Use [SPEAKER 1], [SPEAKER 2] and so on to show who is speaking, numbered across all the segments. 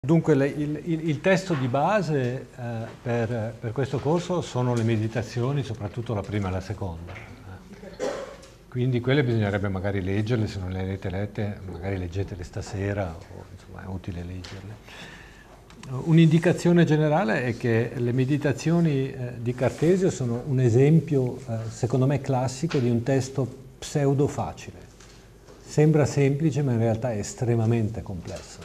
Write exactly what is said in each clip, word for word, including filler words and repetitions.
[SPEAKER 1] Dunque le, il, il, il testo di base eh, per, per questo corso sono le meditazioni, soprattutto la prima e la seconda. Quindi quelle bisognerebbe magari leggerle, se non le avete lette, magari leggetele stasera, o insomma è utile leggerle. Un'indicazione generale è che le meditazioni eh, di Cartesio sono un esempio, eh, secondo me, classico di un testo pseudo facile. Sembra semplice, ma in realtà è estremamente complesso.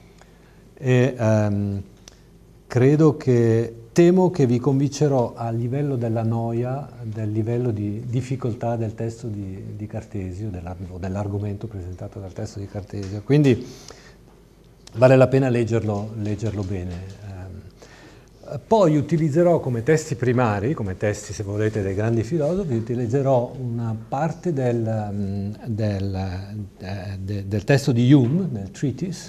[SPEAKER 1] E um, credo che, temo che vi convincerò a livello della noia, del livello di difficoltà del testo di, di Cartesio, dell'argomento presentato dal testo di Cartesio. Quindi vale la pena leggerlo, leggerlo bene. Um, poi utilizzerò come testi primari, come testi, se volete, dei grandi filosofi, utilizzerò una parte del, um, del, de, de, del testo di Hume, del Treatise.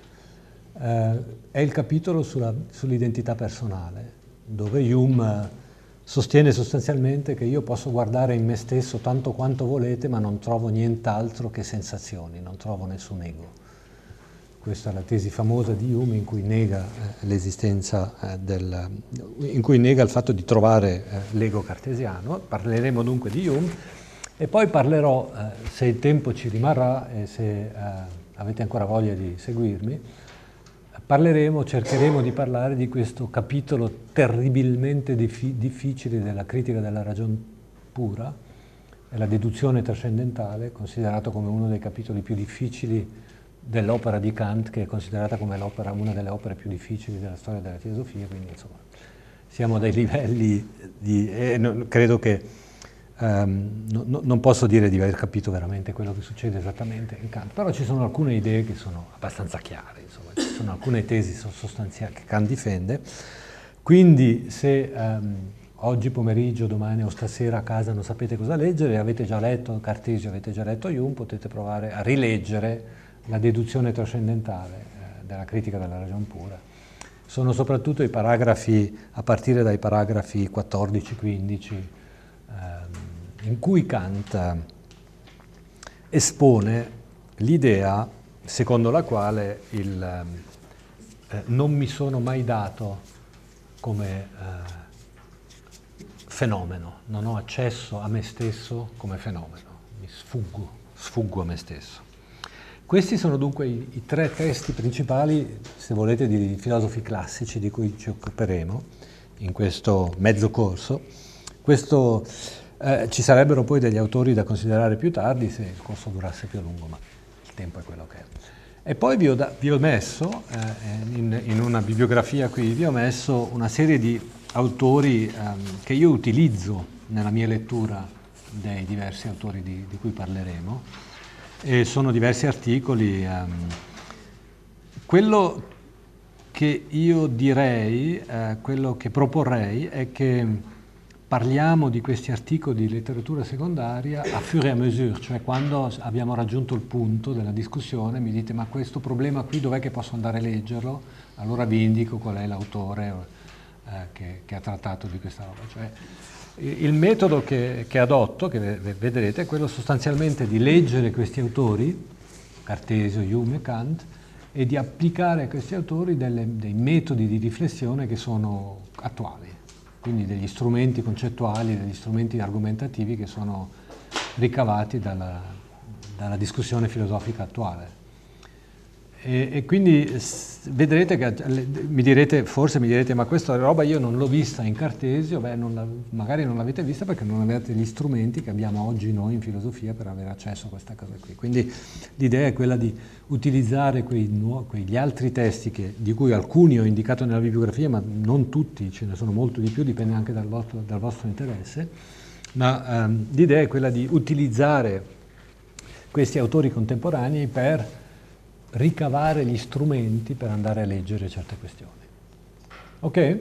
[SPEAKER 1] Uh, è il capitolo sulla, sull'identità personale, dove Hume uh, sostiene sostanzialmente che io posso guardare in me stesso tanto quanto volete, ma non trovo nient'altro che sensazioni, non trovo nessun ego. Questa è la tesi famosa di Hume in cui nega uh, l'esistenza uh, del, in cui nega il fatto di trovare uh, l'ego cartesiano. Parleremo dunque di Hume e poi parlerò, uh, se il tempo ci rimarrà e se uh, avete ancora voglia di seguirmi, parleremo, cercheremo di parlare di questo capitolo terribilmente difficile della critica della ragion pura e la deduzione trascendentale, considerato come uno dei capitoli più difficili dell'opera di Kant, che è considerata come l'opera, una delle opere più difficili della storia della filosofia, quindi insomma siamo a dei livelli di... Eh, no, credo che Um, no, no, non posso dire di aver capito veramente quello che succede esattamente in Kant, però ci sono alcune idee che sono abbastanza chiare, insomma, ci sono alcune tesi sostanziali che Kant difende, quindi se um, oggi pomeriggio, domani o stasera a casa non sapete cosa leggere, avete già letto Cartesio, avete già letto Hume, potete provare a rileggere la deduzione trascendentale eh, della critica della ragion pura. Sono soprattutto i paragrafi, a partire dai paragrafi quattordici quindici, in cui Kant espone l'idea secondo la quale il, eh, non mi sono mai dato come eh, fenomeno, non ho accesso a me stesso come fenomeno, mi sfuggo, sfuggo a me stesso. Questi sono dunque i, i tre testi principali, se volete, di filosofi classici di cui ci occuperemo in questo mezzo corso. Questo Eh, ci sarebbero poi degli autori da considerare più tardi se il corso durasse più a lungo, ma il tempo è quello che è. E poi vi ho, da, vi ho messo, eh, in, in una bibliografia qui, vi ho messo una serie di autori ehm, che io utilizzo nella mia lettura dei diversi autori di, di cui parleremo, e sono diversi articoli. Ehm. Quello che io direi, eh, quello che proporrei è che parliamo di questi articoli di letteratura secondaria a fur et à mesure, cioè quando abbiamo raggiunto il punto della discussione mi dite ma questo problema qui dov'è che posso andare a leggerlo? Allora vi indico qual è l'autore eh, che, che ha trattato di questa roba. Cioè, il metodo che, che adotto, che vedrete, è quello sostanzialmente di leggere questi autori, Cartesio, Hume e Kant, e di applicare a questi autori delle, dei metodi di riflessione che sono attuali. Quindi degli strumenti concettuali, degli strumenti argomentativi che sono ricavati dalla, dalla discussione filosofica attuale. E, e quindi vedrete che, mi direte, forse mi direte, ma questa roba io non l'ho vista in Cartesio, beh, non la, magari non l'avete vista perché non avete gli strumenti che abbiamo oggi noi in filosofia per avere accesso a questa cosa qui. Quindi l'idea è quella di utilizzare quei nuovi, quegli altri testi che, di cui alcuni ho indicato nella bibliografia, ma non tutti, ce ne sono molto di più, dipende anche dal vostro, dal vostro interesse, ma um, l'idea è quella di utilizzare questi autori contemporanei per ricavare gli strumenti per andare a leggere certe questioni. Ok?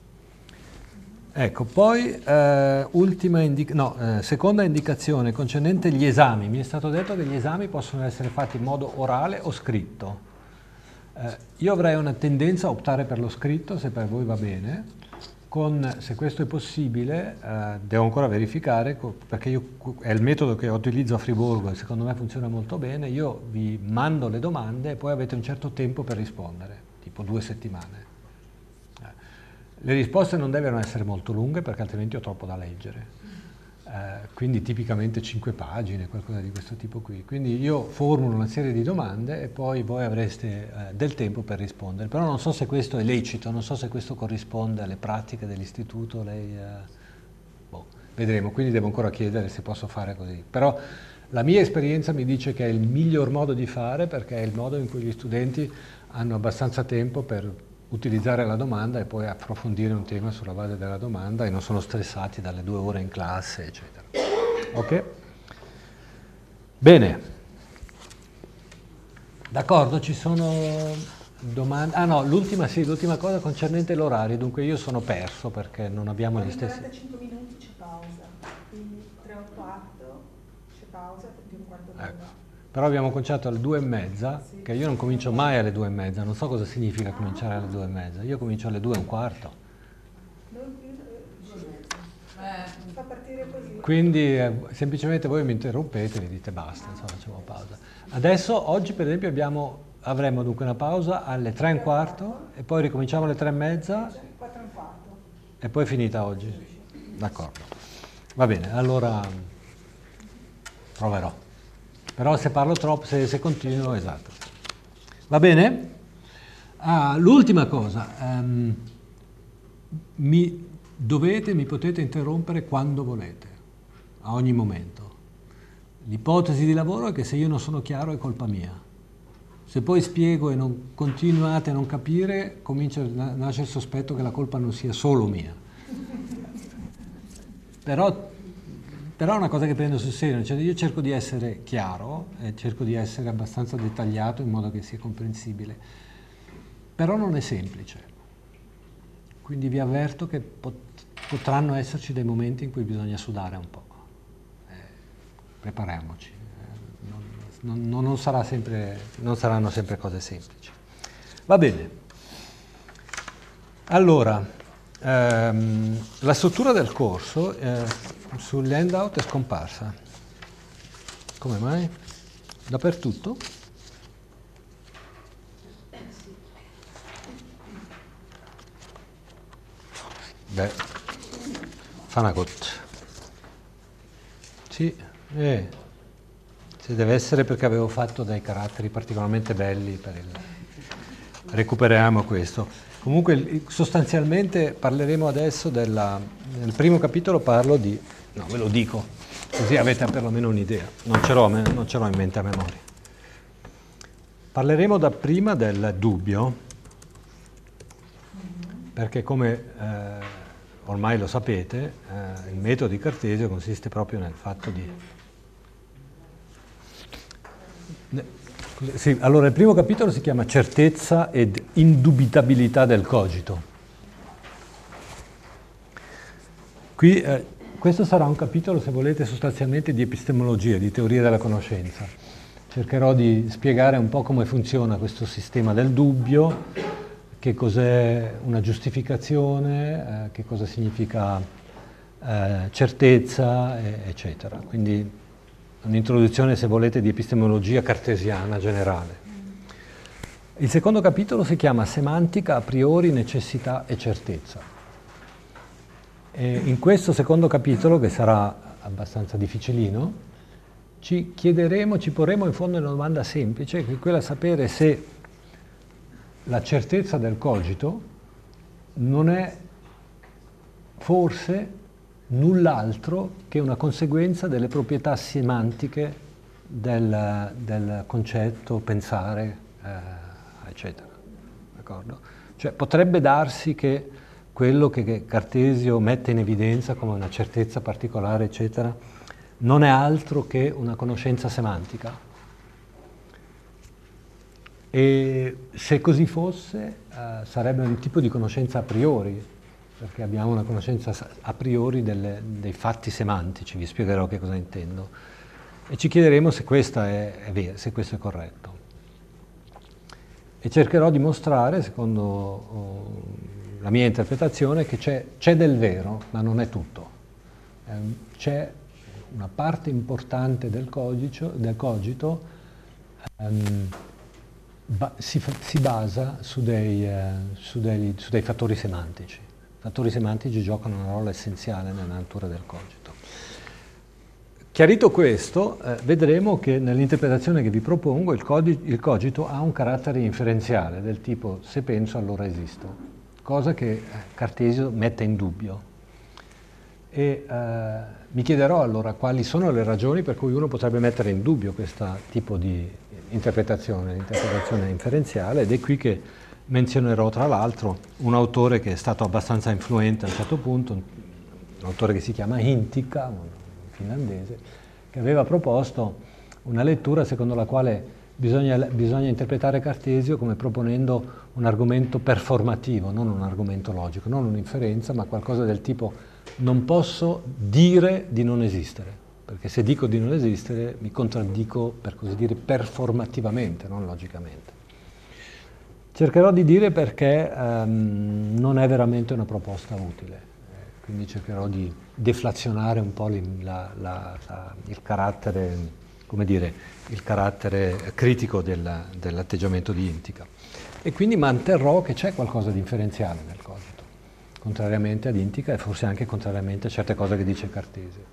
[SPEAKER 1] Ecco, poi eh, ultima indica- no, eh, seconda indicazione concernente gli esami. Mi è stato detto che gli esami possono essere fatti in modo orale o scritto. Eh, io avrei una tendenza a optare per lo scritto, se per voi va bene. Con, se questo è possibile, eh, devo ancora verificare, perché io, è il metodo che utilizzo a Friburgo e secondo me funziona molto bene, io vi mando le domande e poi avete un certo tempo per rispondere. tipo due settimane. Eh, le risposte non devono essere molto lunghe perché altrimenti ho troppo da leggere. Eh, quindi tipicamente cinque pagine, qualcosa di questo tipo qui. Quindi io formulo una serie di domande e poi voi avreste eh, del tempo per rispondere. Però non so se questo è lecito, non so se questo corrisponde alle pratiche dell'istituto. Lei, eh, boh, vedremo, quindi devo ancora chiedere se posso fare così. Però la mia esperienza mi dice che è il miglior modo di fare perché è il modo in cui gli studenti hanno abbastanza tempo per utilizzare la domanda e poi approfondire un tema sulla base della domanda e non sono stressati dalle due ore in classe, eccetera. Ok? Bene. D'accordo, ci sono domande? Ah no, l'ultima sì, l'ultima cosa concernente l'orario, dunque io sono perso perché non abbiamo gli stessi...
[SPEAKER 2] quarantacinque minuti c'è pausa, quindi tre e quarto c'è pausa, più un quarto d'ora.
[SPEAKER 1] Ecco. Però abbiamo cominciato alle due e mezza, sì. Che io non comincio mai alle due e mezza, non so cosa significa cominciare alle due e mezza, io comincio alle due e un quarto.
[SPEAKER 2] Non più, fa partire così.
[SPEAKER 1] Quindi eh, semplicemente voi mi interrompete e mi dite basta, insomma facciamo pausa. Adesso, oggi per esempio abbiamo, avremo dunque una pausa alle tre e un quarto e poi ricominciamo alle tre e mezza
[SPEAKER 2] quattro e un quarto.
[SPEAKER 1] E poi è finita oggi. D'accordo. Va bene, allora proverò. Però se parlo troppo, se, se continuo, esatto. Va bene? Ah, l'ultima cosa, um, mi dovete, mi potete interrompere quando volete, a ogni momento. L'ipotesi di lavoro è che se io non sono chiaro è colpa mia. Se poi spiego e non continuate a non capire, comincia a nascere il sospetto che la colpa non sia solo mia. Però Però è una cosa che prendo sul serio, cioè io cerco di essere chiaro, e cerco di essere abbastanza dettagliato in modo che sia comprensibile, però non è semplice. Quindi vi avverto che pot- potranno esserci dei momenti in cui bisogna sudare un po'. Eh, prepariamoci, eh, non, non, non, sarà sempre, non saranno sempre cose semplici. Va bene. Allora, ehm, la struttura del corso... Eh, sugli handout è scomparsa. Come mai? Dappertutto? Beh, fa una cotta. Sì, eh. Se deve essere perché avevo fatto dei caratteri particolarmente belli per il... Recuperiamo questo. Comunque sostanzialmente parleremo adesso della... Nel primo capitolo parlo di... No, ve lo dico, così avete perlomeno un'idea. Non ce l'ho, non ce l'ho in mente a memoria. Parleremo dapprima del dubbio, perché come eh, ormai lo sapete, eh, il metodo di Cartesio consiste proprio nel fatto di... Sì, allora il primo capitolo si chiama Certezza ed indubitabilità del cogito. Qui... Eh, Questo sarà un capitolo, se volete, sostanzialmente di epistemologia, di teoria della conoscenza. Cercherò di spiegare un po' come funziona questo sistema del dubbio, che cos'è una giustificazione, eh, che cosa significa eh, certezza, eh, eccetera. Quindi un'introduzione, se volete, di epistemologia cartesiana generale. Il secondo capitolo si chiama Semantica a priori, necessità e certezza. E in questo secondo capitolo, che sarà abbastanza difficilino, ci chiederemo, ci porremo in fondo una domanda semplice, che è quella di sapere se la certezza del cogito non è forse null'altro che una conseguenza delle proprietà semantiche del, del concetto, pensare, eh, eccetera. D'accordo? Cioè potrebbe darsi che quello che Cartesio mette in evidenza come una certezza particolare, eccetera, non è altro che una conoscenza semantica. E se così fosse, eh, sarebbe un tipo di conoscenza a priori, perché abbiamo una conoscenza a priori delle, dei fatti semantici, vi spiegherò che cosa intendo. E ci chiederemo se, questa è, è vero, se questo è corretto. E cercherò di mostrare, secondo... Oh, la mia interpretazione è che c'è, c'è del vero, ma non è tutto. Eh, c'è una parte importante del cogito, del cogito ehm, ba si, si basa su dei, eh, su, dei, su dei fattori semantici. I fattori semantici giocano una ruolo essenziale nella natura del cogito. Chiarito questo, eh, vedremo che nell'interpretazione che vi propongo il, il cogito ha un carattere inferenziale, del tipo se penso allora esisto, cosa che eh, Cartesio mette in dubbio. E eh, mi chiederò allora quali sono le ragioni per cui uno potrebbe mettere in dubbio questo tipo di interpretazione, l'interpretazione inferenziale, ed è qui che menzionerò tra l'altro un autore che è stato abbastanza influente a un certo punto, un autore che si chiama Hintikka, un finlandese, che aveva proposto una lettura secondo la quale bisogna, bisogna interpretare Cartesio come proponendo un argomento performativo, non un argomento logico, non un'inferenza, ma qualcosa del tipo non posso dire di non esistere, perché se dico di non esistere mi contraddico, per così dire, performativamente, non logicamente. Cercherò di dire perché um, non è veramente una proposta utile, eh, quindi cercherò di deflazionare un po' la, la, la, il carattere, come dire, il carattere critico del, dell'atteggiamento di Hintikka. E quindi manterrò che c'è qualcosa di inferenziale nel cogito, contrariamente ad Hintikka e forse anche contrariamente a certe cose che dice Cartesio.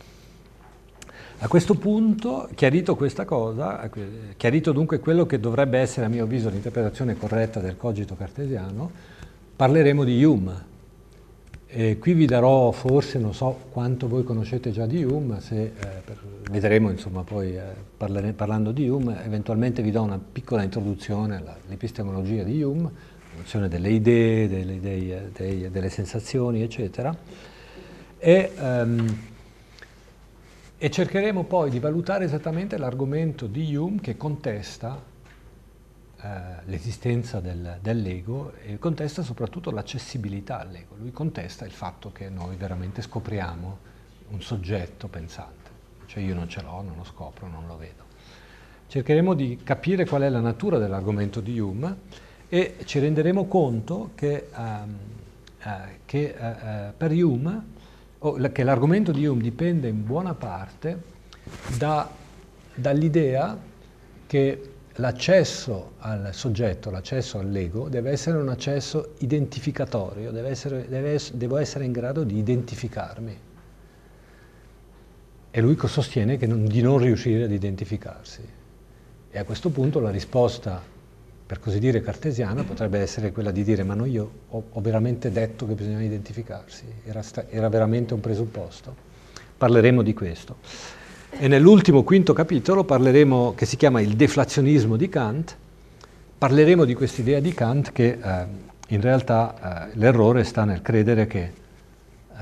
[SPEAKER 1] A questo punto, chiarito questa cosa, chiarito dunque quello che dovrebbe essere a mio avviso l'interpretazione corretta del cogito cartesiano, parleremo di Hume. E qui vi darò forse, non so quanto voi conoscete già di Hume, se, eh, per, vedremo insomma poi eh, parlere, parlando di Hume, eventualmente vi do una piccola introduzione all'epistemologia di Hume, la nozione delle idee, delle, idee, dei, delle sensazioni, eccetera, e, um, e cercheremo poi di valutare esattamente l'argomento di Hume che contesta eh, l'esistenza del, dell'ego e contesta soprattutto l'accessibilità all'ego. Lui contesta il fatto che noi veramente scopriamo un soggetto pensante, cioè io non ce l'ho, non lo scopro, non lo vedo. Cercheremo di capire qual è la natura dell'argomento di Hume e ci renderemo conto che, um, uh, che uh, per Hume, oh, che l'argomento di Hume dipende in buona parte da, dall'idea che l'accesso al soggetto, l'accesso all'ego, deve essere un accesso identificatorio, deve essere, deve, devo essere in grado di identificarmi. E lui sostiene che non, di non riuscire ad identificarsi. E a questo punto la risposta, per così dire, cartesiana potrebbe essere quella di dire ma no, io ho, ho veramente detto che bisogna identificarsi, era, era veramente un presupposto. Parleremo di questo. E nell'ultimo quinto capitolo parleremo, che si chiama il deflazionismo di Kant, parleremo di quest'idea di Kant che eh, in realtà eh, l'errore sta nel credere che eh,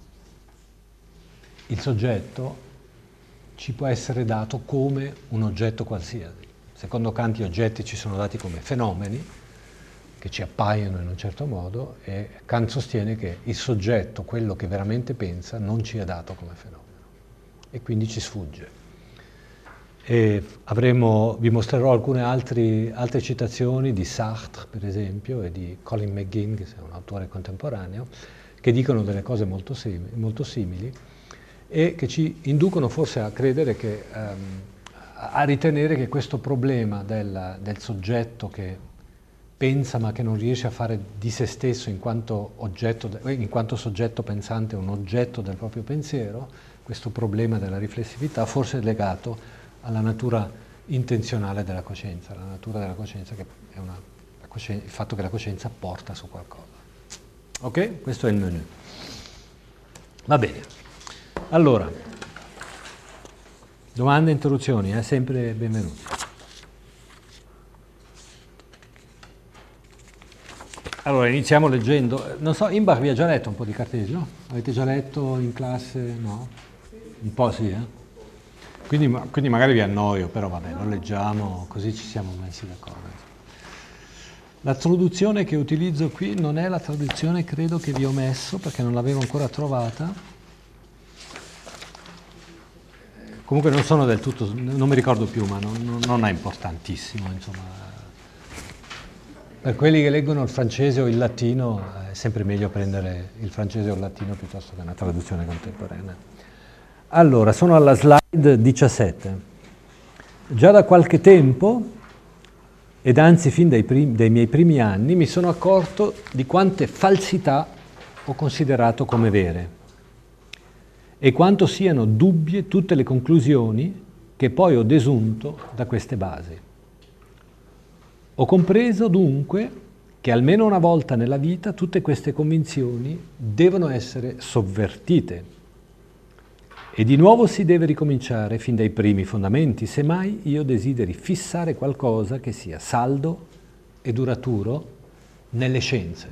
[SPEAKER 1] il soggetto ci può essere dato come un oggetto qualsiasi. Secondo Kant gli oggetti ci sono dati come fenomeni che ci appaiono in un certo modo e Kant sostiene che il soggetto, quello che veramente pensa, non ci è dato come fenomeno e quindi ci sfugge. E avremo, vi mostrerò alcune altri, altre citazioni di Sartre, per esempio, e di Colin McGinn, che è un autore contemporaneo, che dicono delle cose molto, simili, molto simili e che ci inducono forse a credere che, um, a ritenere che questo problema del, del soggetto che pensa ma che non riesce a fare di se stesso in quanto, oggetto, in quanto soggetto pensante un oggetto del proprio pensiero, questo problema della riflessività forse è legato alla natura intenzionale della coscienza, la natura della coscienza che è una, la coscienza, il fatto che la coscienza porta su qualcosa. Ok? Questo è il menu. Va bene. Allora, domande e interruzioni, eh? Sempre benvenuti. Allora, iniziamo leggendo. Non so, Imbach vi ha già letto un po' di Cartesio? Avete già letto in classe? No? Un po' sì, eh? Quindi, quindi magari vi annoio, però vabbè, lo leggiamo, così ci siamo messi d'accordo. La traduzione che utilizzo qui non è la traduzione, credo, che vi ho messo, perché non l'avevo ancora trovata. Comunque non sono del tutto, non mi ricordo più, ma non, non è importantissimo, insomma. Per quelli che leggono il francese o il latino è sempre meglio prendere il francese o il latino piuttosto che una traduzione contemporanea. Allora, sono alla slide diciassette. Già da qualche tempo ed anzi fin dai, prim- dai miei primi anni mi sono accorto di quante falsità ho considerato come vere e quanto siano dubbie tutte le conclusioni che poi ho desunto da queste basi. Ho compreso dunque che almeno una volta nella vita tutte queste convinzioni devono essere sovvertite e di nuovo si deve ricominciare fin dai primi fondamenti, semmai io desideri fissare qualcosa che sia saldo e duraturo nelle scienze.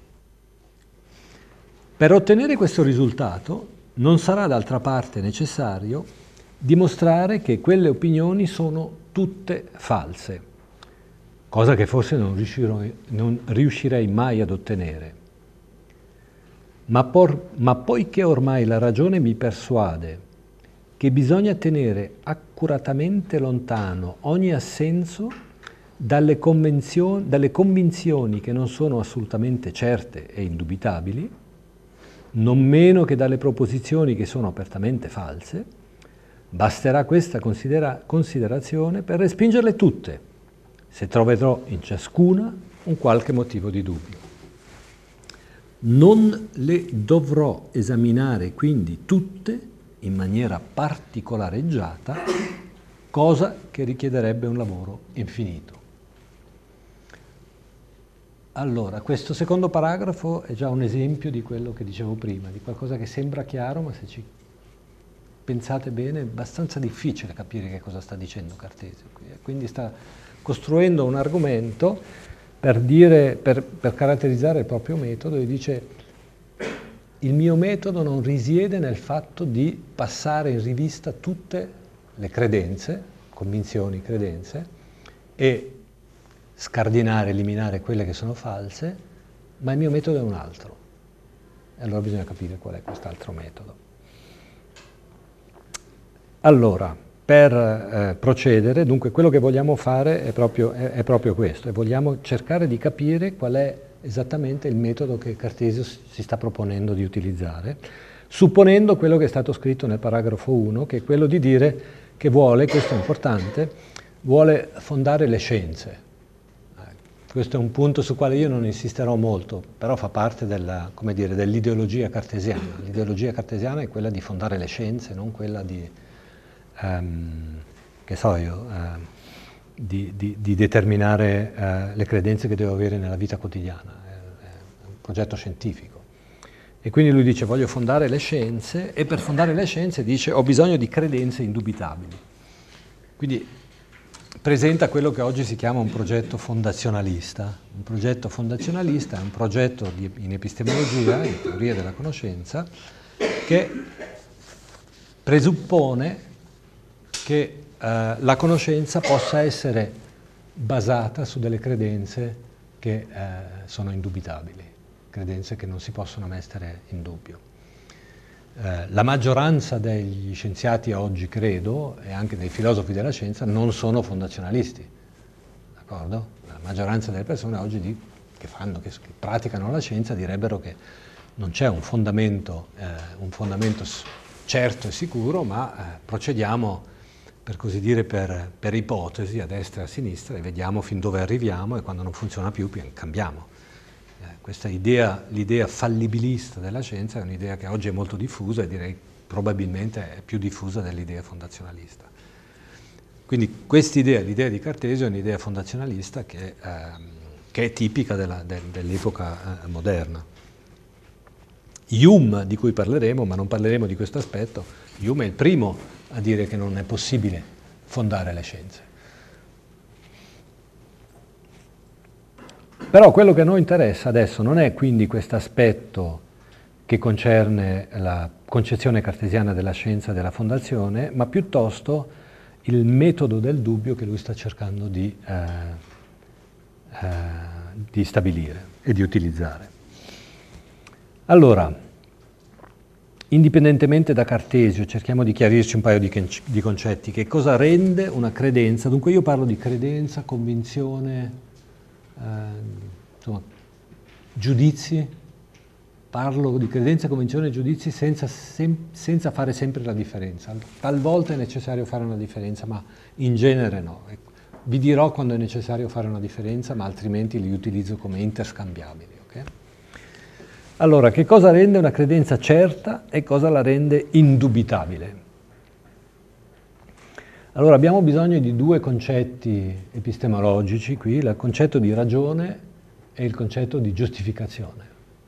[SPEAKER 1] Per ottenere questo risultato non sarà d'altra parte necessario dimostrare che quelle opinioni sono tutte false, cosa che forse non riuscirò, non riuscirei mai ad ottenere. Ma, por, ma poiché ormai la ragione mi persuade che bisogna tenere accuratamente lontano ogni assenso dalle, dalle convinzioni che non sono assolutamente certe e indubitabili, non meno che dalle proposizioni che sono apertamente false, basterà questa considera- considerazione per respingerle tutte, se troverò in ciascuna un qualche motivo di dubbio. Non le dovrò esaminare quindi tutte in maniera particolareggiata, cosa che richiederebbe un lavoro infinito. Allora, questo secondo paragrafo è già un esempio di quello che dicevo prima, di qualcosa che sembra chiaro, ma se ci pensate bene è abbastanza difficile capire che cosa sta dicendo Cartesio. Quindi sta costruendo un argomento per dire, per, per caratterizzare il proprio metodo, e dice: il mio metodo non risiede nel fatto di passare in rivista tutte le credenze, convinzioni, credenze, e scardinare, eliminare quelle che sono false, ma il mio metodo è un altro. E allora bisogna capire qual è quest'altro metodo. Allora, per eh, procedere, dunque quello che vogliamo fare è proprio, è, è proprio questo, e vogliamo cercare di capire qual è esattamente il metodo che Cartesio si sta proponendo di utilizzare, supponendo quello che è stato scritto nel paragrafo uno, che è quello di dire che vuole, questo è importante, vuole fondare le scienze. Questo è un punto sul quale io non insisterò molto, però fa parte della, come dire, dell'ideologia cartesiana. L'ideologia cartesiana è quella di fondare le scienze, non quella di, um, che so io, uh, di, di, di determinare uh, le credenze che devo avere nella vita quotidiana. È, è un progetto scientifico. E quindi lui dice: voglio fondare le scienze, e per fondare le scienze dice ho bisogno di credenze indubitabili. Quindi presenta quello che oggi si chiama un progetto fondazionalista. Un progetto fondazionalista è un progetto di, in epistemologia, in teoria della conoscenza, che presuppone che eh, la conoscenza possa essere basata su delle credenze che eh, sono indubitabili, credenze che non si possono mettere in dubbio. Eh, la maggioranza degli scienziati oggi, credo, e anche dei filosofi della scienza, non sono fondazionalisti, d'accordo? La maggioranza delle persone oggi di, che, fanno, che, che praticano la scienza direbbero che non c'è un fondamento, eh, un fondamento certo e sicuro, ma eh, procediamo, per così dire, per, per ipotesi, a destra e a sinistra, e vediamo fin dove arriviamo, e quando non funziona più cambiamo. Questa idea, l'idea fallibilista della scienza è un'idea che oggi è molto diffusa, e direi probabilmente è più diffusa dell'idea fondazionalista. Quindi quest'idea, l'idea di Cartesio, è un'idea fondazionalista che, ehm, che è tipica della, de, dell'epoca eh, moderna. Hume, di cui parleremo, ma non parleremo di questo aspetto, Hume è il primo a dire che non è possibile fondare le scienze. Però quello che a noi interessa adesso non è quindi questo aspetto che concerne la concezione cartesiana della scienza e della fondazione, ma piuttosto il metodo del dubbio che lui sta cercando di, eh, eh, di stabilire e di utilizzare. Allora, indipendentemente da Cartesio, cerchiamo di chiarirci un paio di, di concetti. Che cosa rende una credenza? Dunque io parlo di credenza, convinzione, Uh, insomma, giudizi, parlo di credenza, convinzione e giudizi senza, sem- senza fare sempre la differenza. Talvolta è necessario fare una differenza, ma in genere no. vi dirò quando è necessario fare una differenza, ma altrimenti li utilizzo come interscambiabili. Okay? Allora, che cosa rende una credenza certa e cosa la rende indubitabile? Allora, abbiamo bisogno di due concetti epistemologici qui, il concetto di ragione e il concetto di giustificazione.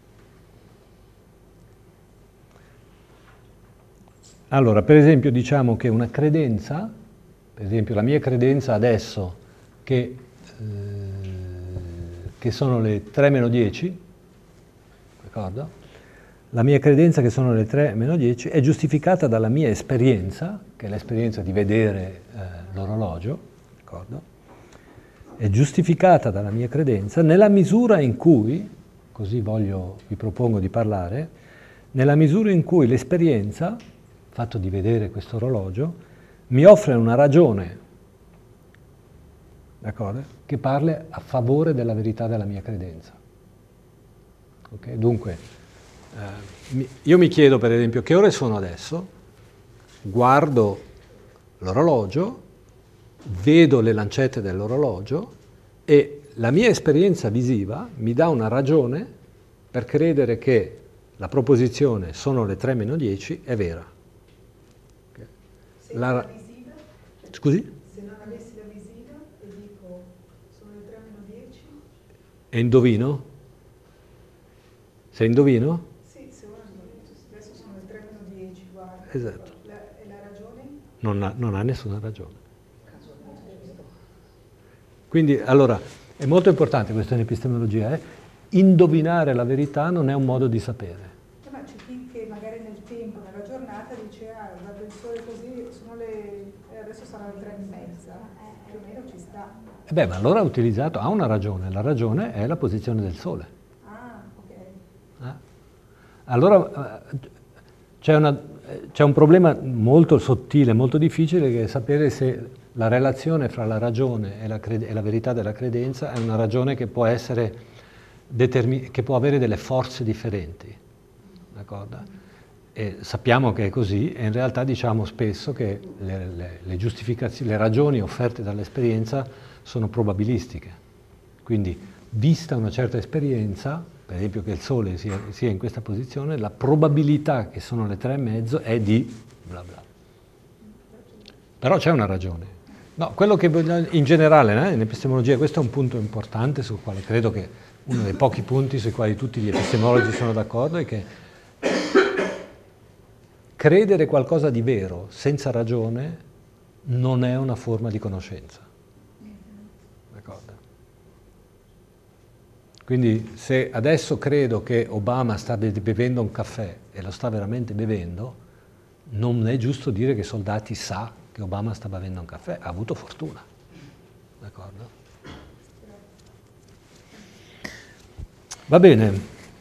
[SPEAKER 1] Allora, per esempio, diciamo che una credenza, per esempio la mia credenza adesso che, eh, che sono le tre meno dieci, d'accordo? La mia credenza che sono le tre meno dieci è giustificata dalla mia esperienza, che è l'esperienza di vedere eh, l'orologio, d'accordo? È giustificata dalla mia credenza nella misura in cui, così voglio, vi propongo di parlare, nella misura in cui l'esperienza, il fatto di vedere questo orologio, mi offre una ragione, d'accordo? Che parli a favore della verità della mia credenza. Okay? Dunque, eh, io mi chiedo per esempio che ore sono adesso, guardo l'orologio, vedo le lancette dell'orologio e la mia esperienza visiva mi dà una ragione per credere che la proposizione sono le tre meno dieci è vera. Okay.
[SPEAKER 2] Se
[SPEAKER 1] La...
[SPEAKER 2] non la visiva?
[SPEAKER 1] Scusi?
[SPEAKER 2] Se non avessi la visiva e dico sono le tre meno dieci?
[SPEAKER 1] E indovino? Se indovino?
[SPEAKER 2] Sì, se ora adesso sono le tre meno dieci, guarda.
[SPEAKER 1] Esatto.
[SPEAKER 2] La, e la ragione?
[SPEAKER 1] Non ha, non ha nessuna ragione. Quindi, allora, è molto importante questo in epistemologia, eh? Indovinare la verità non è un modo di sapere.
[SPEAKER 2] No, ma c'è chi che magari nel tempo, nella giornata, dice, ah, guarda il sole così, sono le, eh, adesso saranno le tre e mezza, più o meno ci sta.
[SPEAKER 1] E beh, ma allora ha utilizzato, ha una ragione, la ragione è la posizione del sole.
[SPEAKER 2] Ah, ok.
[SPEAKER 1] Eh? Allora, eh, c'è, una, c'è un problema molto sottile, molto difficile, che è sapere se la relazione fra la ragione e la, crede- e la verità della credenza è una ragione che può essere determin- che può avere delle forze differenti, d'accordo? E sappiamo che è così e in realtà diciamo spesso che le, le, le giustificazioni, le ragioni offerte dall'esperienza sono probabilistiche. Quindi, vista una certa esperienza, per esempio che il Sole sia, sia in questa posizione, la probabilità che sono le tre e mezzo è di bla bla. Però c'è una ragione. No, quello che in generale, eh, in epistemologia, questo è un punto importante sul quale credo che uno dei pochi punti sui quali tutti gli epistemologi sono d'accordo è che credere qualcosa di vero senza ragione non è una forma di conoscenza. D'accordo? Quindi se adesso credo che Obama sta bevendo un caffè e lo sta veramente bevendo, non è giusto dire che i soldati sa che Obama sta bevendo un caffè, ha avuto fortuna. D'accordo? Va bene.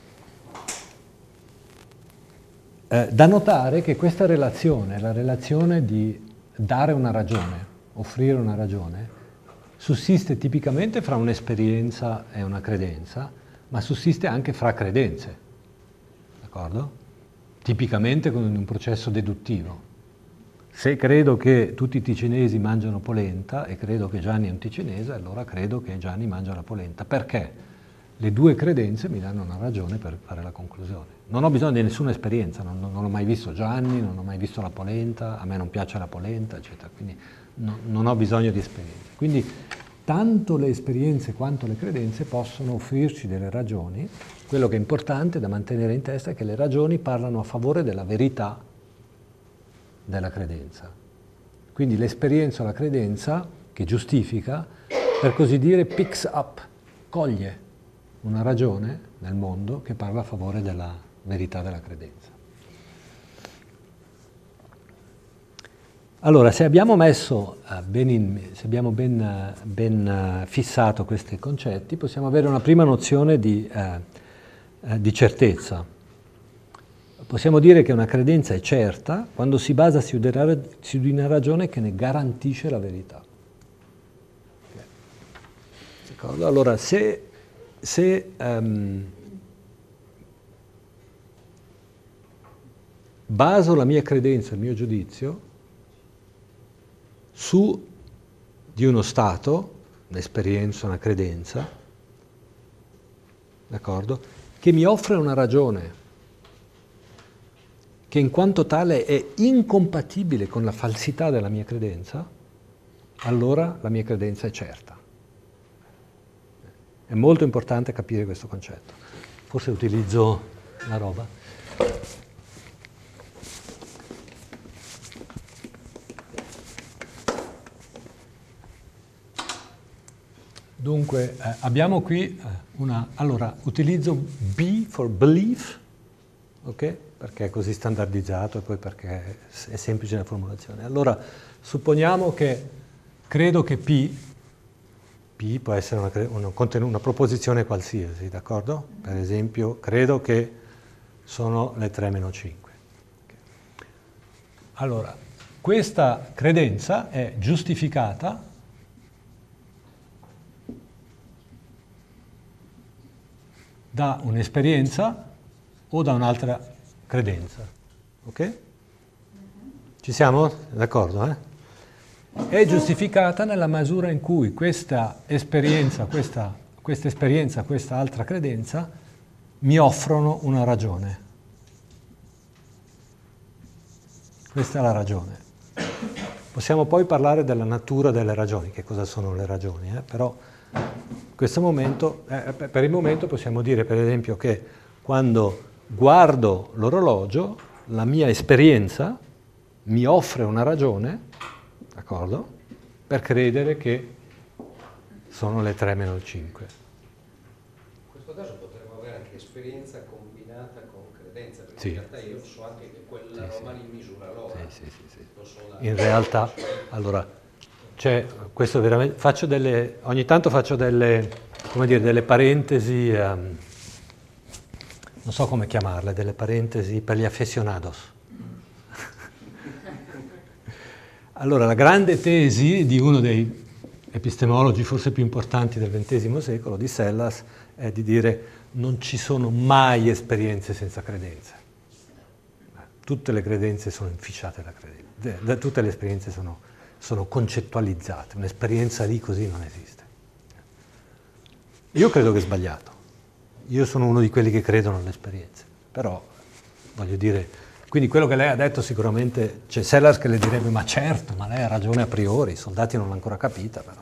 [SPEAKER 1] Eh, da notare che questa relazione, la relazione di dare una ragione, offrire una ragione, sussiste tipicamente fra un'esperienza e una credenza, ma sussiste anche fra credenze, d'accordo? Tipicamente con un processo deduttivo. Se credo che tutti i ticinesi mangiano polenta e credo che Gianni è un ticinese, allora credo che Gianni mangia la polenta. Perché? Le due credenze mi danno una ragione per fare la conclusione. Non ho bisogno di nessuna esperienza, non, non ho mai visto Gianni, non ho mai visto la polenta, a me non piace la polenta, eccetera. Quindi no, non ho bisogno di esperienze. Quindi tanto le esperienze quanto le credenze possono offrirci delle ragioni. Quello che è importante da mantenere in testa è che le ragioni parlano a favore della verità della credenza. Quindi l'esperienza o la credenza che giustifica, per così dire, picks up, coglie una ragione nel mondo che parla a favore della verità della credenza. Allora, se abbiamo messo uh, ben, in, se abbiamo ben, uh, ben uh, fissato questi concetti, possiamo avere una prima nozione di, uh, uh, di certezza. Possiamo dire che una credenza è certa quando si basa su di una ragione che ne garantisce la verità. Okay. Allora, se, se um, baso la mia credenza, il mio giudizio, su di uno stato, un'esperienza, una credenza, d'accordo? Che mi offre una ragione, che in quanto tale è incompatibile con la falsità della mia credenza, allora la mia credenza è certa. È molto importante capire questo concetto. Forse utilizzo la roba. Dunque, eh, abbiamo qui una... Allora, utilizzo B for belief, ok? Perché è così standardizzato e poi perché è semplice la formulazione. Allora, supponiamo che credo che P, P può essere una, una, una proposizione qualsiasi, d'accordo? Per esempio, credo che sono le tre meno cinque. Okay. Allora, questa credenza è giustificata da un'esperienza o da un'altra credenza, ok? Ci siamo? D'accordo, eh? È giustificata nella misura in cui questa esperienza, questa, questa esperienza, questa altra credenza mi offrono una ragione. Questa è la ragione. Possiamo poi parlare della natura delle ragioni, che cosa sono le ragioni, eh? Però in questo momento, eh, per il momento possiamo dire per esempio che quando guardo l'orologio, la mia esperienza mi offre una ragione, d'accordo, per credere che sono le tre meno cinque.
[SPEAKER 3] In questo caso potremmo avere anche esperienza combinata con credenza, perché
[SPEAKER 1] sì.
[SPEAKER 3] In realtà io so anche che quella
[SPEAKER 1] sì,
[SPEAKER 3] roba
[SPEAKER 1] sì.
[SPEAKER 3] li misura l'ora.
[SPEAKER 1] Sì, sì, sì, sì.
[SPEAKER 3] So la...
[SPEAKER 1] In realtà, allora, c'è questo veramente, faccio delle, ogni tanto faccio delle, come dire, delle parentesi, um, non so come chiamarle, delle parentesi per gli aficionados. Allora, la grande tesi di uno dei epistemologi forse più importanti del ventesimo secolo, di Sellas, è di dire non ci sono mai esperienze senza credenze. Tutte le credenze sono inficiate da credenze, tutte le esperienze sono, sono concettualizzate, un'esperienza lì così non esiste. Io credo che è sbagliato. Io sono uno di quelli che credono alle esperienze, però voglio dire, quindi quello che lei ha detto sicuramente, c'è Sellars che le direbbe ma certo, ma lei ha ragione a priori, i soldati non l'hanno ancora capita, però.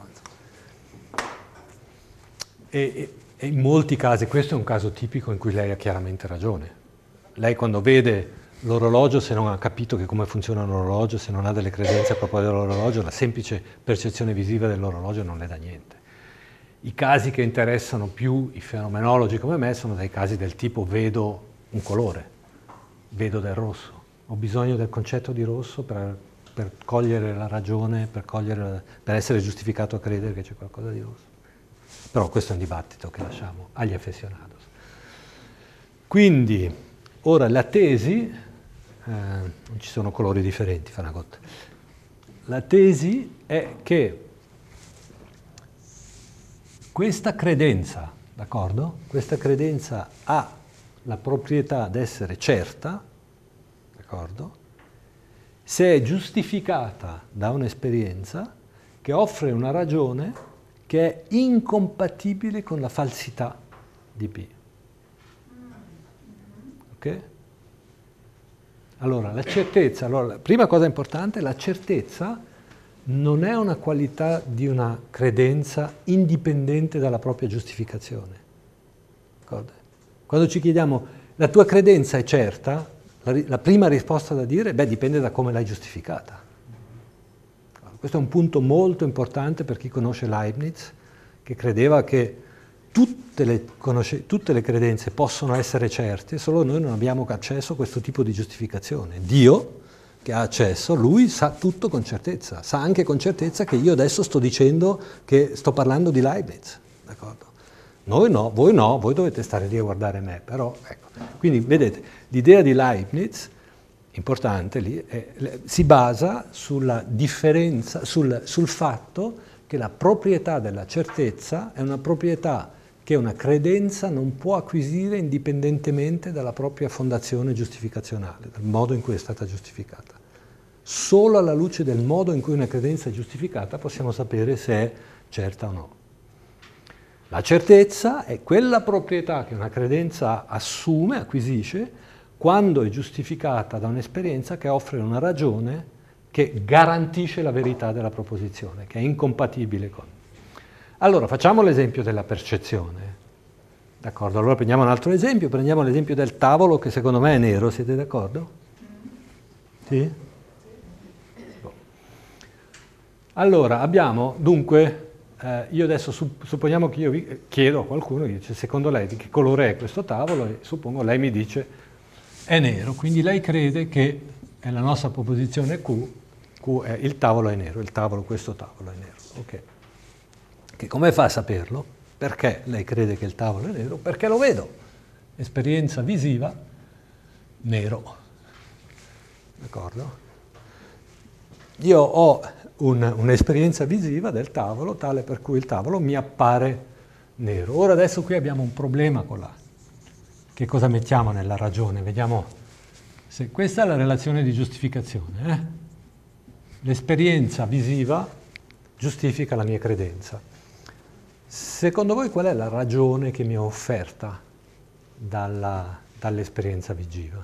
[SPEAKER 1] E, e, e in molti casi, questo è un caso tipico in cui lei ha chiaramente ragione. Lei quando vede l'orologio, se non ha capito che come funziona un orologio, se non ha delle credenze a proposito dell'orologio, la semplice percezione visiva dell'orologio non le dà niente. I casi che interessano più i fenomenologi come me sono dei casi del tipo vedo un colore, vedo del rosso, ho bisogno del concetto di rosso per, per cogliere la ragione, per, cogliere la, per essere giustificato a credere che c'è qualcosa di rosso. Però questo è un dibattito che lasciamo agli aficionados. Quindi, ora la tesi, eh, non ci sono colori differenti, Fanagot. La tesi è che questa credenza, d'accordo? Questa credenza ha la proprietà di essere certa, d'accordo? Se è giustificata da un'esperienza che offre una ragione che è incompatibile con la falsità di P. Ok? Allora, la certezza, allora, la prima cosa importante, la certezza non è una qualità di una credenza indipendente dalla propria giustificazione. D'accordo? Quando ci chiediamo, la tua credenza è certa? La, la prima risposta da dire, beh, dipende da come l'hai giustificata. Questo è un punto molto importante per chi conosce Leibniz, che credeva che tutte le, conosce, tutte le credenze possono essere certe, solo noi non abbiamo accesso a questo tipo di giustificazione. Dio, che ha accesso, lui sa tutto con certezza, sa anche con certezza che io adesso sto dicendo che sto parlando di Leibniz, d'accordo? Noi no, voi no, voi dovete stare lì a guardare me, però ecco. Quindi vedete, l'idea di Leibniz, importante lì, è, si basa sulla differenza, sul, sul fatto che la proprietà della certezza è una proprietà che una credenza non può acquisire indipendentemente dalla propria fondazione giustificazionale, dal modo in cui è stata giustificata. Solo alla luce del modo in cui una credenza è giustificata possiamo sapere se è certa o no. La certezza è quella proprietà che una credenza assume, acquisisce, quando è giustificata da un'esperienza che offre una ragione che garantisce la verità della proposizione, che è incompatibile con. Allora, facciamo l'esempio della percezione. D'accordo? Allora prendiamo un altro esempio, prendiamo l'esempio del tavolo che secondo me è nero, siete d'accordo? Sì? Allora, abbiamo dunque... Eh, io adesso supponiamo che io vi chiedo a qualcuno, dice, secondo lei di che colore è questo tavolo? E suppongo lei mi dice è nero, quindi lei crede che è la nostra proposizione Q, Q è il tavolo è nero, il tavolo, questo tavolo è nero. Ok. Che come fa a saperlo? Perché lei crede che il tavolo è nero? Perché lo vedo. Esperienza visiva, nero. D'accordo? Io ho un, un'esperienza visiva del tavolo, tale per cui il tavolo mi appare nero. Ora adesso qui abbiamo un problema con la... Che cosa mettiamo nella ragione? Vediamo se questa è la relazione di giustificazione. Eh? L'esperienza visiva giustifica la mia credenza. Secondo voi qual è la ragione che mi è offerta dalla, dall'esperienza visiva?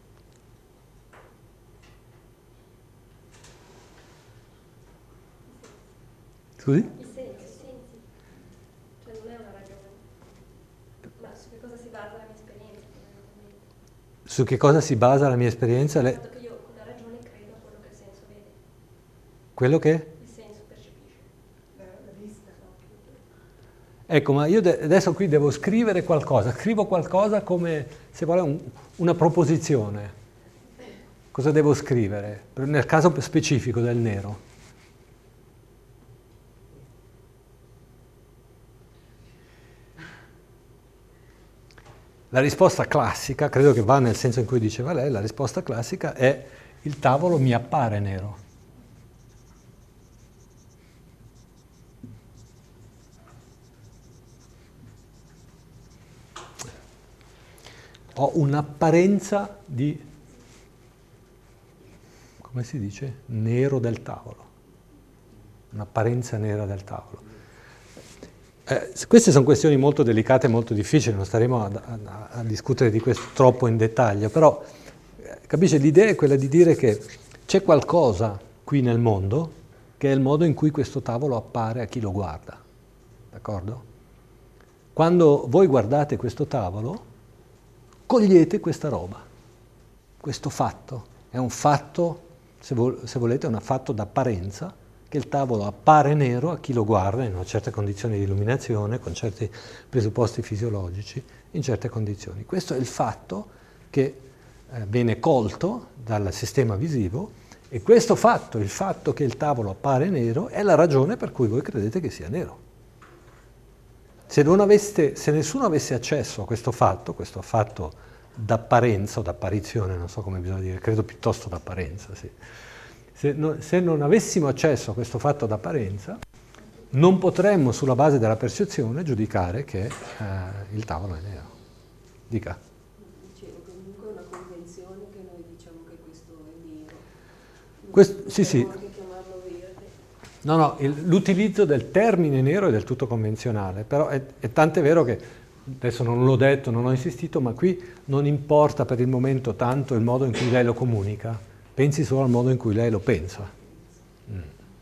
[SPEAKER 1] Scusi?
[SPEAKER 4] I sensi, i sensi. Cioè non è una ragione. Ma su che cosa si basa la mia esperienza?
[SPEAKER 1] Su che cosa si basa la mia esperienza? Le...
[SPEAKER 4] Il fatto che io con la ragione credo a quello che il senso vede.
[SPEAKER 1] Quello che?
[SPEAKER 4] Il senso percepisce.
[SPEAKER 2] La, la vista, no?
[SPEAKER 1] Ecco, ma io de- adesso qui devo scrivere qualcosa. Scrivo qualcosa come, se vuole, un, una proposizione. Cosa devo scrivere? Nel caso specifico del nero. La risposta classica, credo che va nel senso in cui diceva lei, la risposta classica è il tavolo mi appare nero. Ho un'apparenza di, come si dice, nero del tavolo. Un'apparenza nera del tavolo. Eh, queste sono questioni molto delicate e molto difficili, non staremo a, a, a discutere di questo troppo in dettaglio, però eh, capisce, l'idea è quella di dire che c'è qualcosa qui nel mondo che è il modo in cui questo tavolo appare a chi lo guarda, d'accordo? Quando voi guardate questo tavolo, cogliete questa roba, questo fatto, è un fatto, se, vol- se volete, è un fatto d'apparenza, che il tavolo appare nero a chi lo guarda in una certa condizione di illuminazione, con certi presupposti fisiologici, in certe condizioni. Questo è il fatto che eh, viene colto dal sistema visivo e questo fatto, il fatto che il tavolo appare nero, è la ragione per cui voi credete che sia nero. Se, non aveste, se nessuno avesse accesso a questo fatto, questo fatto d'apparenza o d'apparizione, non so come bisogna dire, credo piuttosto d'apparenza, sì. Se, no, se non avessimo accesso a questo fatto d'apparenza, non potremmo sulla base della percezione giudicare che eh, il tavolo è nero. Dica.
[SPEAKER 5] Dicevo, comunque è una convenzione che noi diciamo che questo è nero.
[SPEAKER 1] Questo, sì, sì.
[SPEAKER 5] Anche chiamarlo verde.
[SPEAKER 1] No, no, il, l'utilizzo del termine nero è del tutto convenzionale, però è, è tant'è vero che, adesso non l'ho detto, non ho insistito, ma qui non importa per il momento tanto il modo in cui lei lo comunica. Pensi solo al modo in cui lei lo pensa. Mm.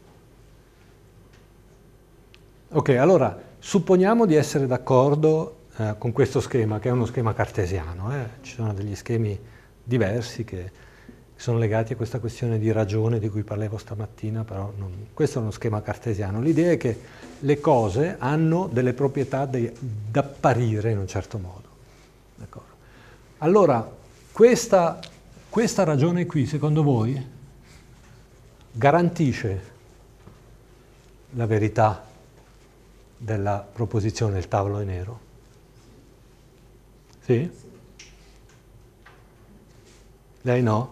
[SPEAKER 1] Ok, allora, supponiamo di essere d'accordo eh, con questo schema, che è uno schema cartesiano. Eh? Ci sono degli schemi diversi che sono legati a questa questione di ragione di cui parlavo stamattina, però non, questo è uno schema cartesiano. L'idea è che le cose hanno delle proprietà di, d'apparire in un certo modo. D'accordo? Allora, questa... Questa ragione qui, secondo voi, garantisce la verità della proposizione del tavolo è nero? Sì? Lei no?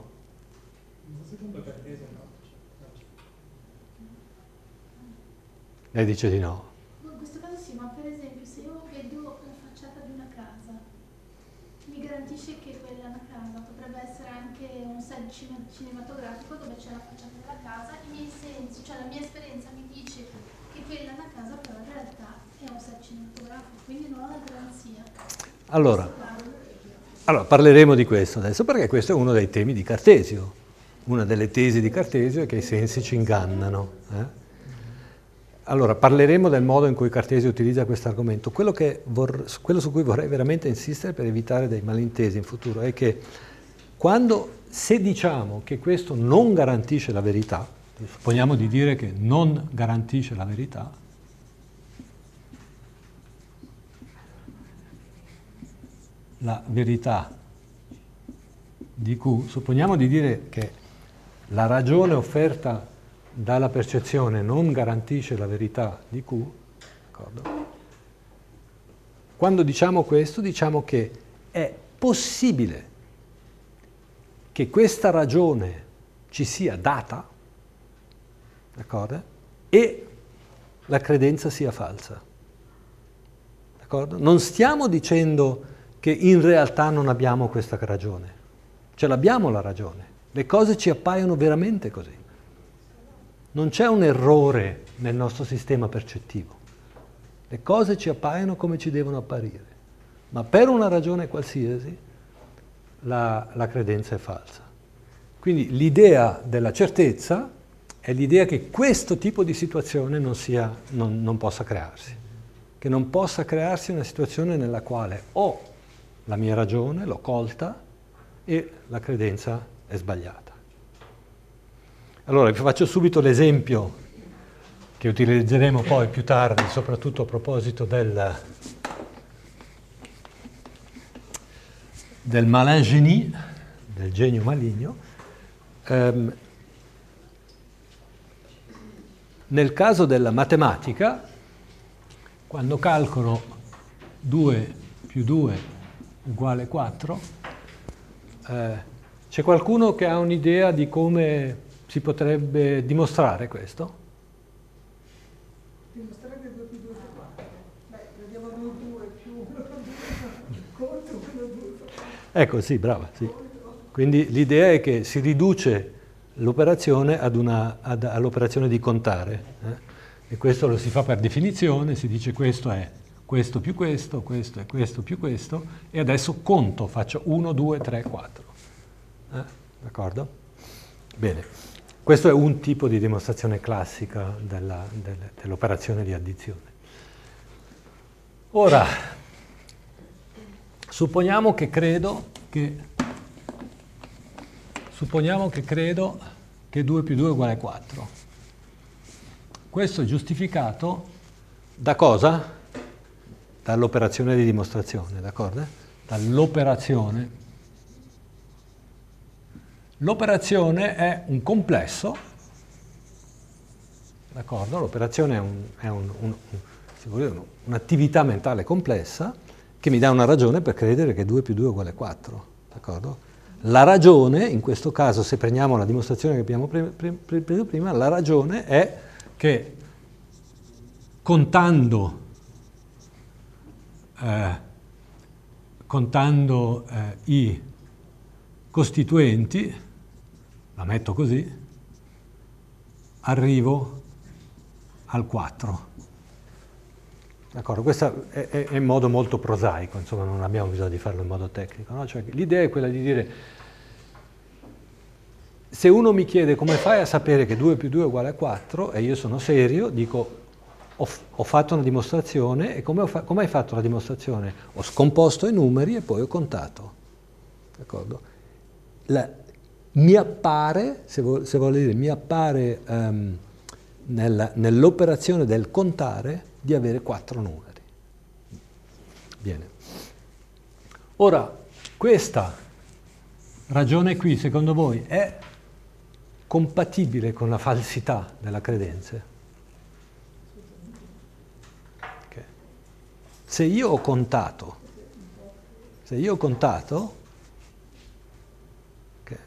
[SPEAKER 1] Lei dice di no.
[SPEAKER 6] In questo caso sì, ma per esempio se io vedo la facciata di una casa, mi garantisce garantisce che quella è una casa, potrebbe essere anche un set cine- cinematografico dove c'è la facciata della casa, i miei sensi, cioè la mia esperienza mi dice che quella è una casa, però in realtà è un set cinematografico, quindi non ho la garanzia.
[SPEAKER 1] Allora, allora, parleremo di questo adesso, perché questo è uno dei temi di Cartesio. Una delle tesi di Cartesio è che i sensi ci ingannano. Eh? Allora, parleremo del modo in cui Cartesio utilizza questo argomento. Quello, che vor- quello su cui vorrei veramente insistere per evitare dei malintesi in futuro è che quando, se diciamo che questo non garantisce la verità, supponiamo di dire che non garantisce la verità, la verità di Q, supponiamo di dire che la ragione offerta dalla percezione non garantisce la verità di Q, d'accordo? Quando diciamo questo, diciamo che è possibile che questa ragione ci sia data, d'accordo? E la credenza sia falsa, d'accordo? Non stiamo dicendo che in realtà non abbiamo questa ragione, ce l'abbiamo la ragione, le cose ci appaiono veramente così. Non c'è un errore nel nostro sistema percettivo. Le cose ci appaiono come ci devono apparire. Ma per una ragione qualsiasi la, la credenza è falsa. Quindi l'idea della certezza è l'idea che questo tipo di situazione non, sia, non, non possa crearsi. Che non possa crearsi una situazione nella quale ho la mia ragione, l'ho colta, e la credenza è sbagliata. Allora, vi faccio subito l'esempio che utilizzeremo poi più tardi, soprattutto a proposito del, del malingénie, del genio maligno. Um, nel caso della matematica, quando calcolo due più due uguale quattro, eh, c'è qualcuno che ha un'idea di come si potrebbe dimostrare questo?
[SPEAKER 2] Dimostrare che due più due fa quattro. Beh, vediamo noi due più uno contro quello due.
[SPEAKER 1] Ecco, sì, brava, sì. Quindi l'idea è che si riduce l'operazione ad una, ad, all'operazione di contare. Eh? E questo lo si fa per definizione, si dice questo è questo più questo, questo è questo più questo, e adesso conto, faccio uno, due, tre, quattro. Eh? D'accordo? Bene. Questo è un tipo di dimostrazione classica della, del, dell'operazione di addizione. Ora, supponiamo che credo che, supponiamo che credo che due più due è uguale a quattro. Questo è giustificato da cosa? Dall'operazione di dimostrazione, d'accordo? Dall'operazione. L'operazione è un complesso, d'accordo? L'operazione è, un, è un, un, un, si vuole dire, un'attività mentale complessa che mi dà una ragione per credere che due più due è uguale a quattro, d'accordo? La ragione, in questo caso, se prendiamo la dimostrazione che abbiamo preso prima, la ragione è che contando Eh, contando eh, i costituenti, la metto così, arrivo al quattro. D'accordo? Questo è, è, è in modo molto prosaico, insomma non abbiamo bisogno di farlo in modo tecnico, no? Cioè, l'idea è quella di dire, se uno mi chiede come fai a sapere che due più due è uguale a quattro, e io sono serio, dico Ho, ho fatto una dimostrazione, e come, ho fa, come hai fatto la dimostrazione? Ho scomposto i numeri e poi ho contato. D'accordo? La, mi appare, se, vo, se vuole dire, mi appare um, nella, nell'operazione del contare di avere quattro numeri. Bene. Ora, questa ragione qui, secondo voi, è compatibile con la falsità della credenza? Se io ho contato, se io ho contato, okay,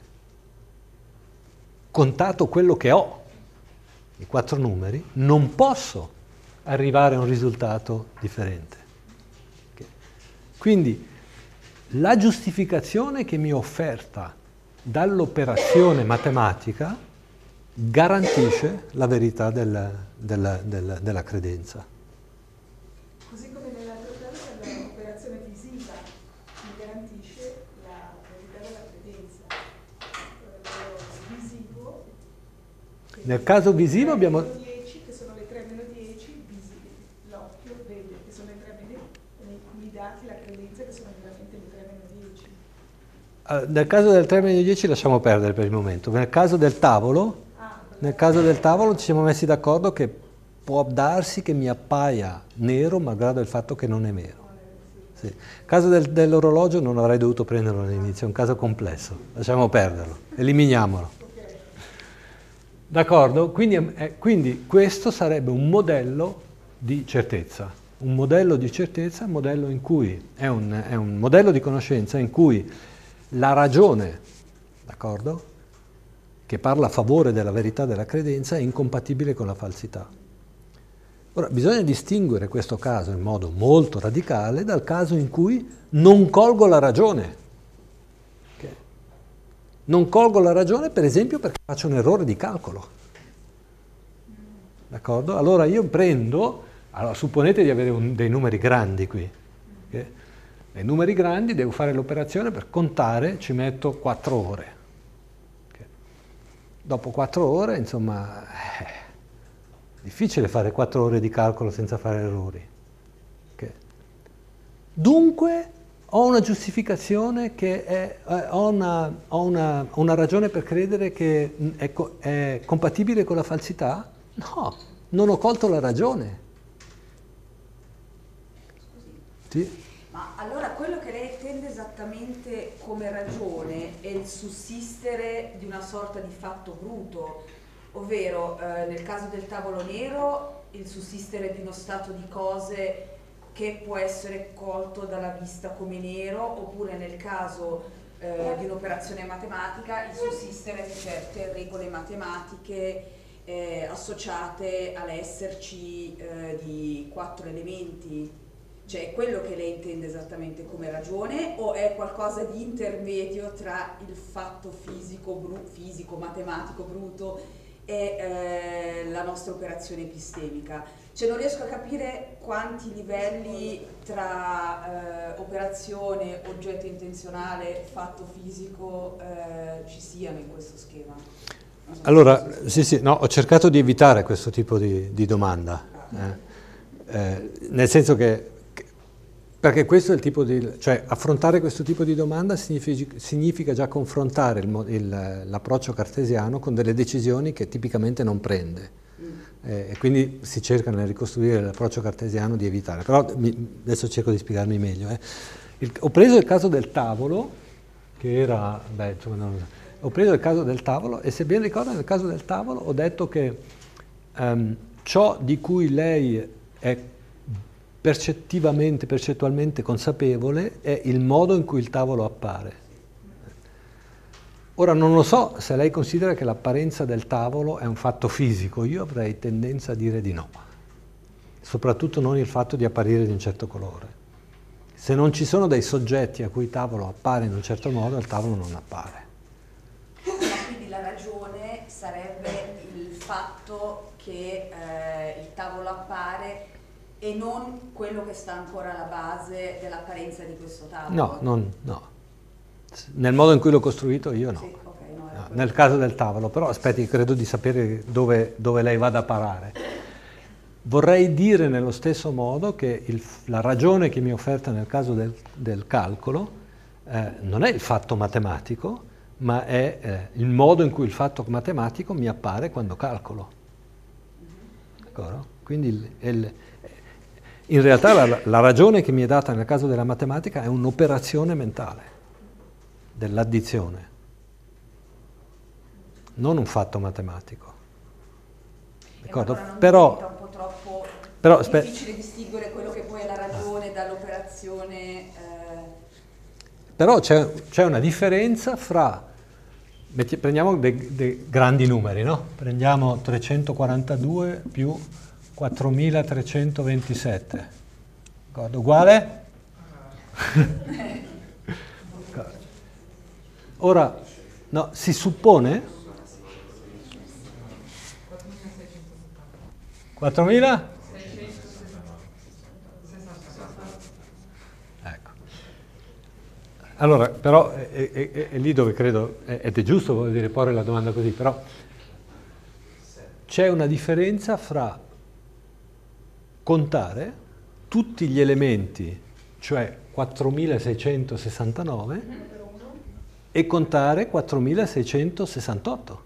[SPEAKER 1] contato quello che ho, i quattro numeri, non posso arrivare a un risultato differente. Okay. Quindi la giustificazione che mi è offerta dall'operazione matematica garantisce la verità del, del, del, della credenza.
[SPEAKER 2] Così come nell'altro caso per l'operazione visiva mi garantisce la verità della credenza. Visivo,
[SPEAKER 1] Nel caso visivo abbiamo...
[SPEAKER 2] dieci, che sono le tre meno dieci, l'occhio vede che sono le tre meno dieci, mi dati la credenza che sono veramente le tre meno dieci.
[SPEAKER 1] Nel caso del tre meno dieci lasciamo perdere per il momento. Nel caso del tavolo, nel caso del tavolo ci siamo messi d'accordo che può darsi che mi appaia nero malgrado il fatto che non è nero. Sì. Nel caso del, dell'orologio non avrei dovuto prenderlo all'inizio, è un caso complesso, lasciamo perderlo, eliminiamolo. D'accordo? Quindi, eh, quindi questo sarebbe un modello di certezza, un modello di certezza, un modello in cui è un, è un modello di conoscenza in cui la ragione, d'accordo, che parla a favore della verità della credenza è incompatibile con la falsità. Ora, bisogna distinguere questo caso in modo molto radicale dal caso in cui non colgo la ragione. Okay? Non colgo la ragione, per esempio, perché faccio un errore di calcolo. D'accordo? Allora io prendo, allora, supponete di avere un, dei numeri grandi qui. Okay? Nei numeri grandi devo fare l'operazione per contare, ci metto quattro ore. Okay? Dopo quattro ore, insomma, è difficile fare quattro ore di calcolo senza fare errori. Okay? Dunque ho una giustificazione che è, eh, ho, una, ho una, una ragione per credere che è, è compatibile con la falsità? No, non ho colto la ragione.
[SPEAKER 7] Scusi.
[SPEAKER 1] Sì?
[SPEAKER 7] Ma allora quello che lei intende esattamente come ragione è il sussistere di una sorta di fatto bruto, ovvero eh, nel caso del tavolo nero il sussistere di uno stato di cose che può essere colto dalla vista come nero, oppure nel caso eh, di un'operazione matematica il sussistere di certe regole matematiche eh, associate all'esserci eh, di quattro elementi. Cioè, è quello che lei intende esattamente come ragione, o è qualcosa di intermedio tra il fatto fisico, bru- fisico matematico bruto e eh, la nostra operazione epistemica? Cioè, non riesco a capire quanti livelli tra eh, operazione, oggetto intenzionale, fatto fisico eh, ci siano in questo schema. So
[SPEAKER 1] allora, sì, sì, no, ho cercato di evitare questo tipo di, di domanda, eh, eh, nel senso che perché questo è il tipo di, cioè affrontare questo tipo di domanda significa, significa già confrontare il, il, l'approccio cartesiano con delle decisioni che tipicamente non prende. Eh, e quindi si cerca nel ricostruire l'approccio cartesiano di evitare. Però mi, adesso cerco di spiegarmi meglio. Eh. Il, ho preso il caso del tavolo, che era, beh, insomma, non, ho preso il caso del tavolo e se ben ricordo nel caso del tavolo ho detto che um, ciò di cui lei è percettivamente, percettualmente consapevole è il modo in cui il tavolo appare. Ora non lo so se lei considera che l'apparenza del tavolo è un fatto fisico, io avrei tendenza a dire di no, soprattutto non il fatto di apparire di un certo colore. Se non ci sono dei soggetti a cui il tavolo appare in un certo modo, il tavolo non appare.
[SPEAKER 7] Quindi la ragione sarebbe il fatto che eh, il tavolo appare e non quello che sta ancora alla base dell'apparenza di questo tavolo?
[SPEAKER 1] No, non, no. Nel modo in cui l'ho costruito io no.
[SPEAKER 7] Sì, okay, no,
[SPEAKER 1] no nel caso del tavolo, però aspetti, credo di sapere dove, dove lei vada a parare. Vorrei dire nello stesso modo che il, la ragione che mi è offerta nel caso del, del calcolo eh, non è il fatto matematico, ma è eh, il modo in cui il fatto matematico mi appare quando calcolo. D'accordo? Quindi il, il, in realtà la, la ragione che mi è data nel caso della matematica è un'operazione mentale, dell'addizione, non un fatto matematico. D'accordo?
[SPEAKER 7] Allora non
[SPEAKER 1] però,
[SPEAKER 7] diventa un po' troppo
[SPEAKER 1] però,
[SPEAKER 7] difficile distinguere quello che poi è la ragione dall'operazione. Eh...
[SPEAKER 1] Però c'è, c'è una differenza fra, metti, prendiamo dei, dei grandi numeri, no? Prendiamo trecentoquarantadue più quattromilatrecentoventisette, d'accordo? Uguale? Ora, no, si suppone? quattromila? Ecco. Allora, però è, è, è, è lì dove credo, ed è giusto, voglio dire, porre la domanda così, però c'è una differenza fra contare tutti gli elementi, cioè quattromilaseicentosessantanove, e contare quattromilaseicentosessantotto.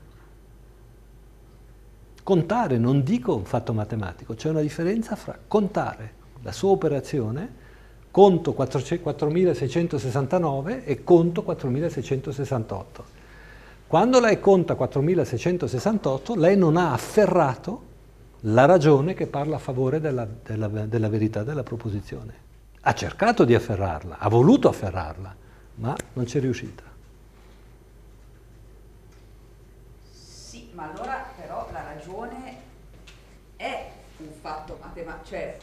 [SPEAKER 1] Contare, non dico un fatto matematico, c'è una differenza fra contare la sua operazione, conto quattromilaseicentosessantanove e conto quattromilaseicentosessantotto. Quando lei conta quattromilaseicentosessantotto, lei non ha afferrato la ragione che parla a favore della, della, della verità della proposizione. Ha cercato di afferrarla, ha voluto afferrarla, ma non ci è riuscita.
[SPEAKER 7] Sì, ma allora però la ragione è un fatto matematico, cioè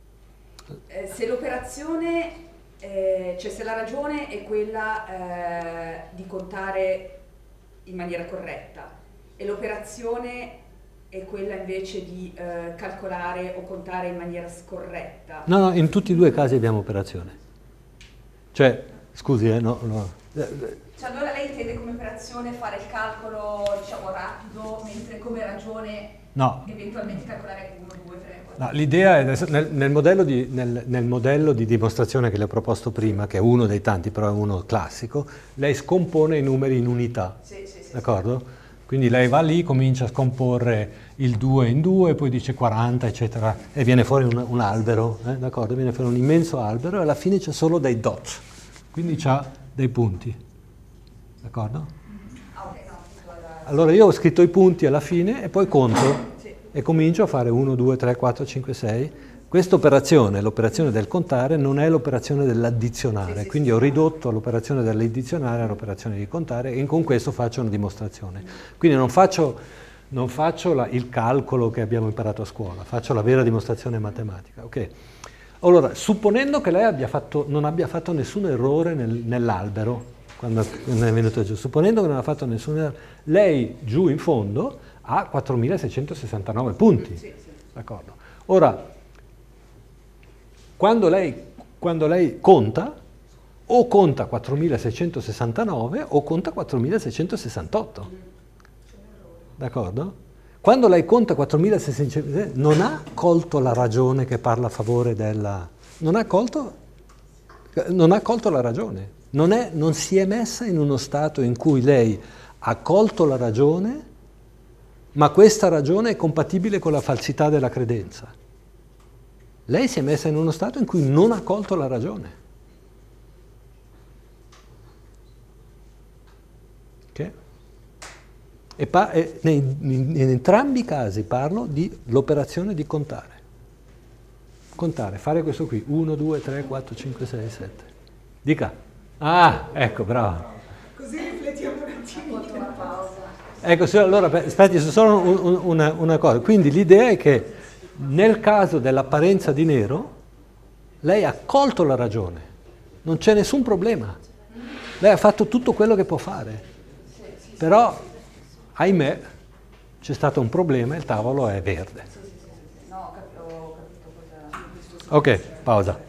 [SPEAKER 7] eh, se l'operazione, eh, cioè se la ragione è quella eh, di contare in maniera corretta e l'operazione è quella invece di eh, calcolare o contare in maniera scorretta.
[SPEAKER 1] No, no, in tutti e due i casi abbiamo operazione. Cioè, scusi, eh, no, no.
[SPEAKER 7] Cioè allora lei intende come operazione fare il calcolo, diciamo, rapido, mentre come ragione
[SPEAKER 1] no.
[SPEAKER 7] eventualmente calcolare uno, due, tre, quattro.
[SPEAKER 1] No, l'idea è nel, nel, modello di, nel, nel modello di dimostrazione che le ho proposto prima, che è uno dei tanti, però è uno classico, lei scompone i numeri in unità,
[SPEAKER 7] sì, sì, sì,
[SPEAKER 1] d'accordo? Sì. Quindi lei va lì, comincia a scomporre il due in due, poi dice quaranta, eccetera, e viene fuori un, un albero, eh, d'accordo? Viene fuori un immenso albero e alla fine c'è solo dei dot, quindi c'ha dei punti, d'accordo? Allora io ho scritto i punti alla fine e poi conto e comincio a fare uno, due, tre, quattro, cinque, sei. Questa operazione, l'operazione del contare, non è l'operazione dell'addizionare, quindi ho ridotto l'operazione dell'addizionare all'operazione di contare e con questo faccio una dimostrazione. Quindi non faccio, non faccio la, il calcolo che abbiamo imparato a scuola, faccio la vera dimostrazione matematica. Okay? Allora, supponendo che lei abbia fatto, non abbia fatto nessun errore nel, nell'albero, quando è venuto giù, supponendo che non ha fatto nessun errore, lei giù in fondo ha quattromilaseicentosessantanove punti, d'accordo? Ora, Quando lei, quando lei conta, o conta quattromilaseicentosessantanove o conta quattromilaseicentosessantotto. D'accordo? Quando lei conta quattromilaseicentosessantotto non ha colto la ragione che parla a favore della... Non ha colto, non ha colto la ragione. Non, è, non si è messa in uno stato in cui lei ha colto la ragione, ma questa ragione è compatibile con la falsità della credenza. Lei si è messa in uno stato in cui non ha colto la ragione. Okay? E, pa- e nei, in, in entrambi i casi parlo di l'operazione di contare. Contare, fare questo qui, uno, due, tre, quattro, cinque, sei, sette. Dica. Ah, ecco, bravo.
[SPEAKER 2] Così riflettiamo un attimino.
[SPEAKER 5] Una pausa.
[SPEAKER 1] Ecco, allora, aspetti, solo un, un, una, una cosa. Quindi l'idea è che nel caso dell'apparenza di nero, lei ha colto la ragione, non c'è nessun problema. Lei ha fatto tutto quello che può fare, però, ahimè, c'è stato un problema e il tavolo è verde. Ok, pausa.